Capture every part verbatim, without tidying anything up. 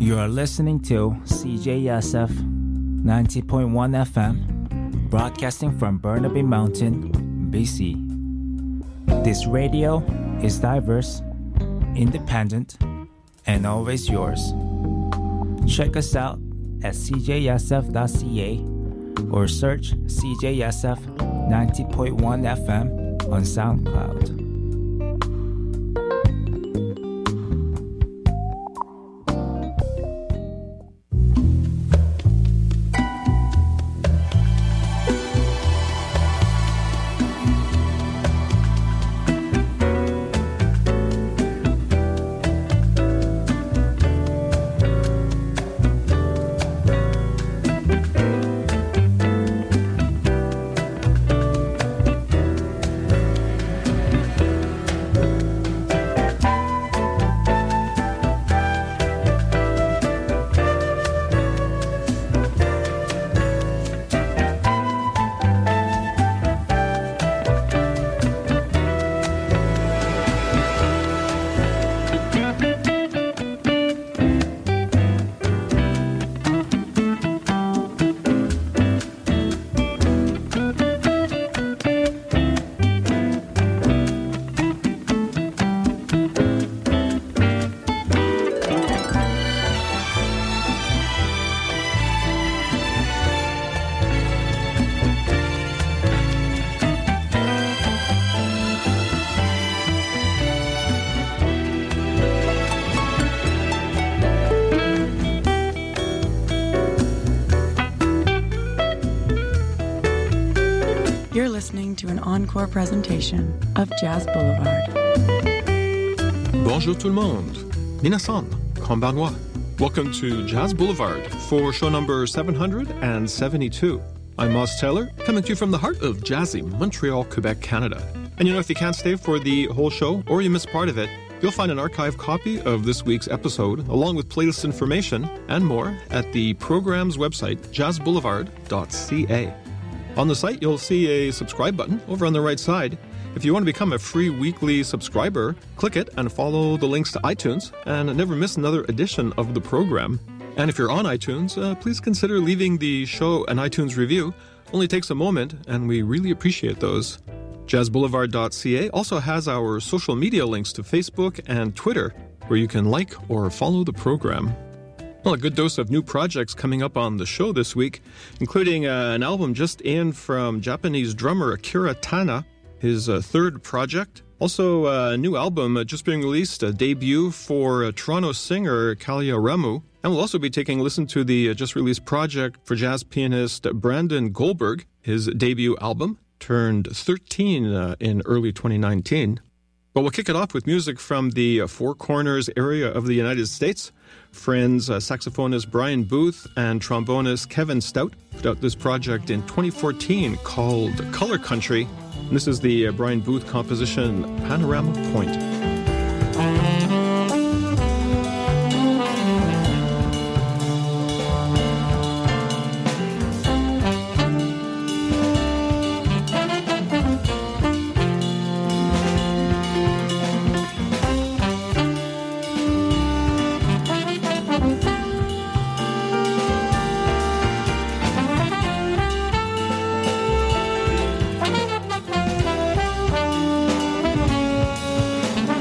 You are listening to C J S F ninety point one F M, broadcasting from Burnaby Mountain, B C. This radio is diverse, independent, and always yours. Check us out at c j s f dot c a or search C J S F ninety point one F M on SoundCloud. You're listening to an encore presentation of Jazz Boulevard. Bonjour tout le monde. Minasan, konbanwa. Welcome to Jazz Boulevard for show number seven hundred seventy-two. I'm Moss Taylor, coming to you from the heart of jazzy Montreal, Quebec, Canada. And you know, if you can't stay for the whole show or you miss part of it, you'll find an archived copy of this week's episode, along with playlist information and more at the program's website, jazz boulevard dot c a. On the site, you'll see a subscribe button over on the right side. If you want to become a free weekly subscriber, click it and follow the links to iTunes and never miss another edition of the program. And if you're on iTunes, uh, please consider leaving the show an iTunes review. Only takes a moment, and we really appreciate those. jazz boulevard dot c a also has our social media links to Facebook and Twitter, where you can like or follow the program. Well, a good dose of new projects coming up on the show this week, including uh, an album just in from Japanese drummer Akira Tana, his uh, third project. Also, uh, a new album uh, just being released, a debut for uh, Toronto singer Kalia Ramu. And we'll also be taking a listen to the uh, just released project for jazz pianist Brandon Goldberg, his debut album, turned thirteen uh, in early twenty nineteen. But we'll kick it off with music from the uh, Four Corners area of the United States. Friends, uh, saxophonist Brian Booth and trombonist Kevin Stout put out this project in twenty fourteen called Color Country. And this is the uh, Brian Booth composition, Panorama Point. Thank you.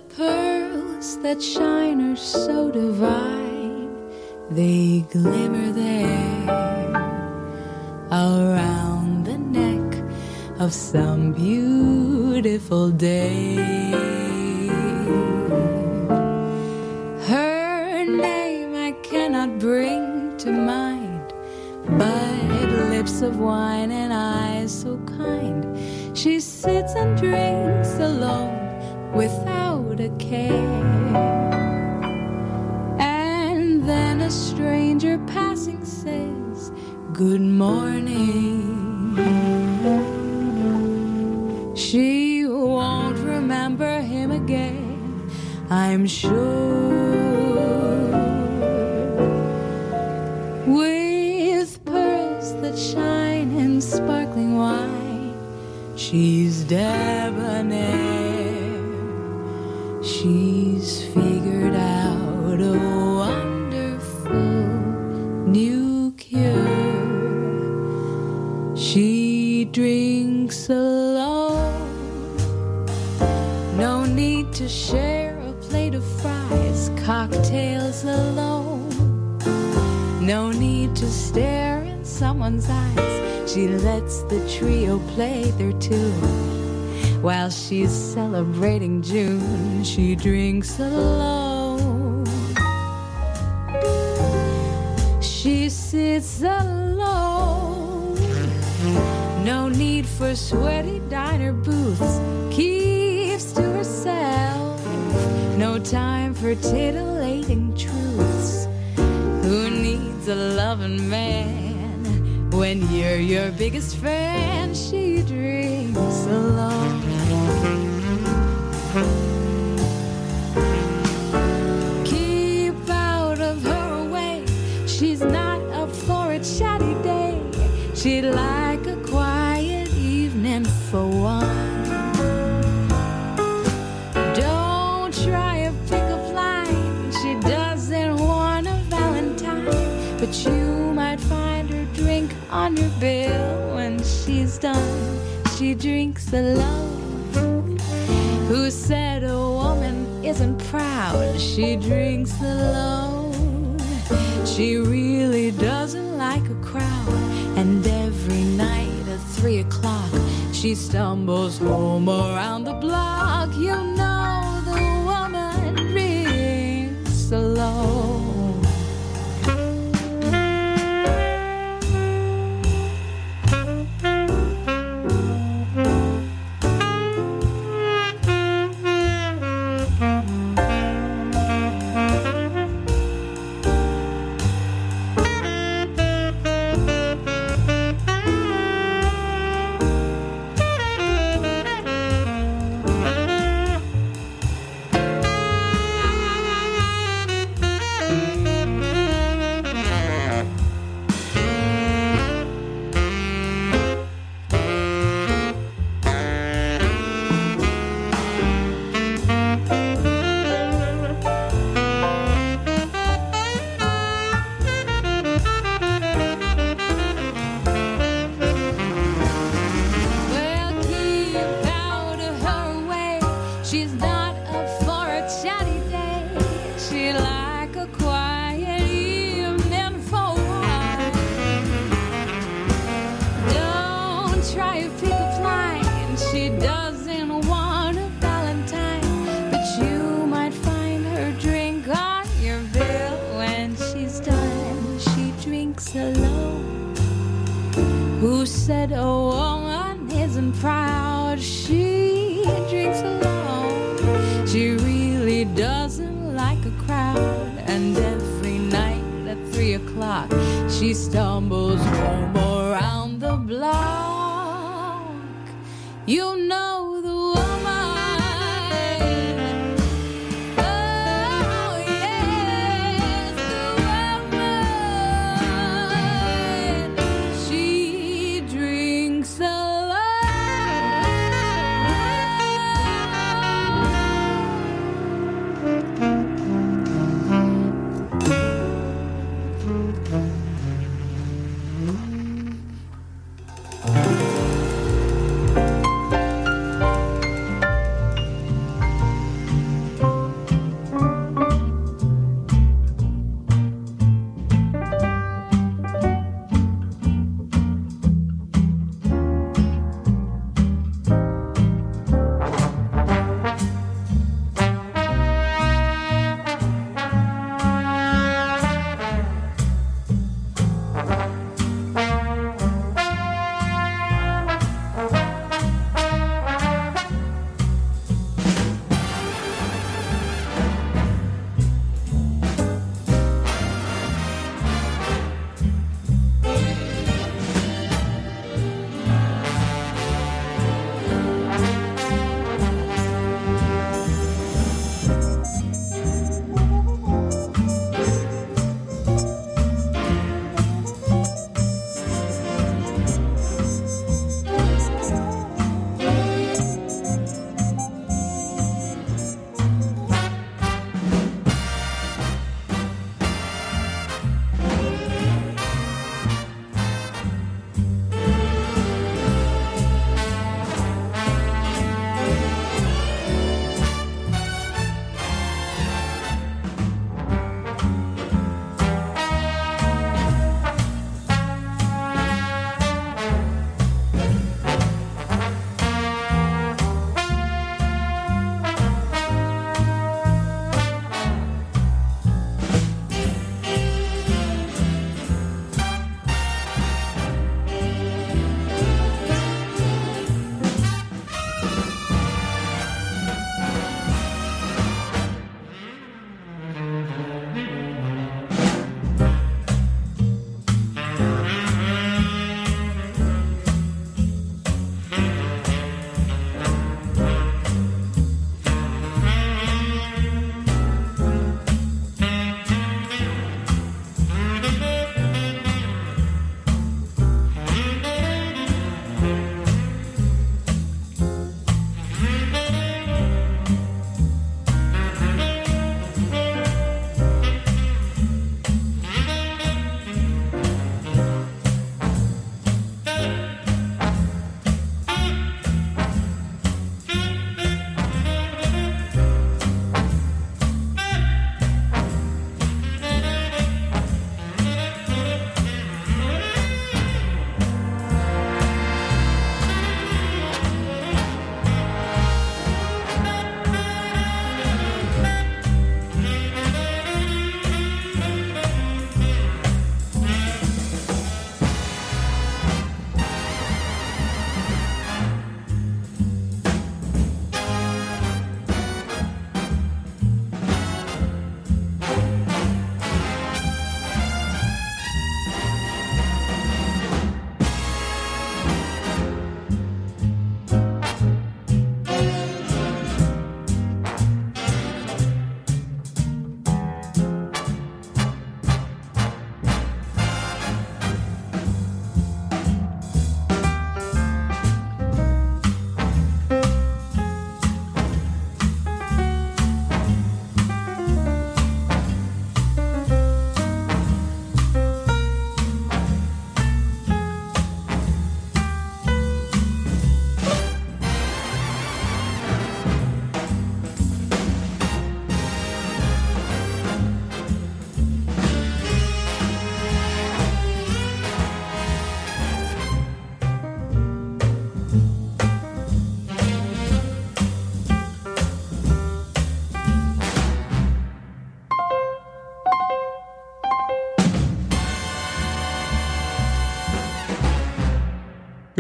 pearls that shine are so divine, they glimmer there around the neck of some beautiful day. Her name I cannot bring to mind, but lips of wine and eyes so kind. She sits and drinks alone without a care. And then a stranger passing says, "Good morning." She won't remember him again, I'm sure. With pearls that shine in sparkling wine, she's debonair. She's figured out a wonderful new cure. She drinks alone, no need to share a plate of fries, cocktails alone, no need to stare in someone's eyes. She lets the trio play their tune. While she's celebrating June, she drinks alone. She sits alone, no need for sweaty diner booths, keeps to herself, no time for titillating truths. Who needs a loving man when you're your biggest fan? She drinks alone. Keep out of her way, she's not up for a chatty day. She'd like a quiet evening for one. Don't try a pick-up line, she doesn't want a Valentine, but you might find her drink on your bill. When she's done, she drinks alone. Who said a woman isn't proud? She drinks alone. She really doesn't like a crowd, and every night at three o'clock she stumbles home around the block. You know the woman drinks alone. Who said a woman isn't proud? She drinks alone. She really doesn't like a crowd, and every night at three o'clock she stumbles home around the block. You know the woman. Oh yes, the woman. She drinks alone.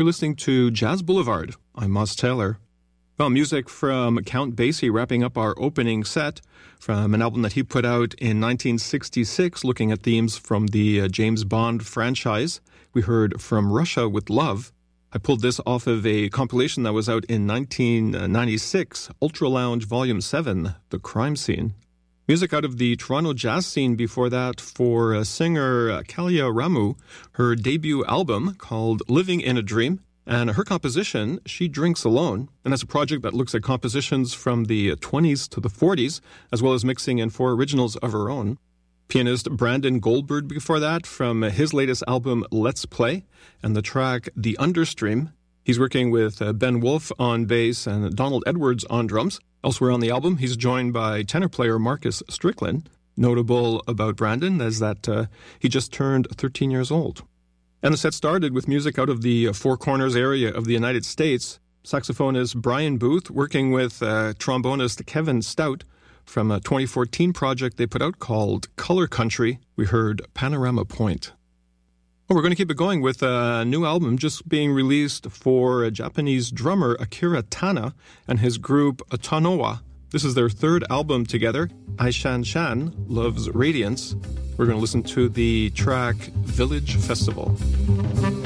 You're listening to Jazz Boulevard. I'm Moss Taylor. Well, music from Count Basie wrapping up our opening set from an album that he put out in nineteen sixty-six, looking at themes from the uh, James Bond franchise. We heard From Russia with Love. I pulled this off of a compilation that was out in nineteen ninety-six, Ultra Lounge Volume seven, The Crime Scene. Music out of the Toronto jazz scene before that for uh, singer uh, Kalia Ramu, her debut album called Living in a Dream, and her composition, She Drinks Alone. And that's a project that looks at compositions from the twenties to the forties, as well as mixing in four originals of her own. Pianist Brandon Goldberg before that from his latest album, Let's Play, and the track The Understream. He's working with uh, Ben Wolf on bass and Donald Edwards on drums. Elsewhere on the album, he's joined by tenor player Marcus Strickland. Notable about Brandon is that uh, he just turned thirteen years old. And the set started with music out of the Four Corners area of the United States. Saxophonist Brian Booth working with uh, trombonist Kevin Stout from a twenty fourteen project they put out called Color Country. We heard Panorama Point. Well, we're going to keep it going with a new album just being released for a Japanese drummer Akira Tana and his group Tanoa. This is their third album together, Aishan Shan Loves Radiance. We're going to listen to the track Village Festival.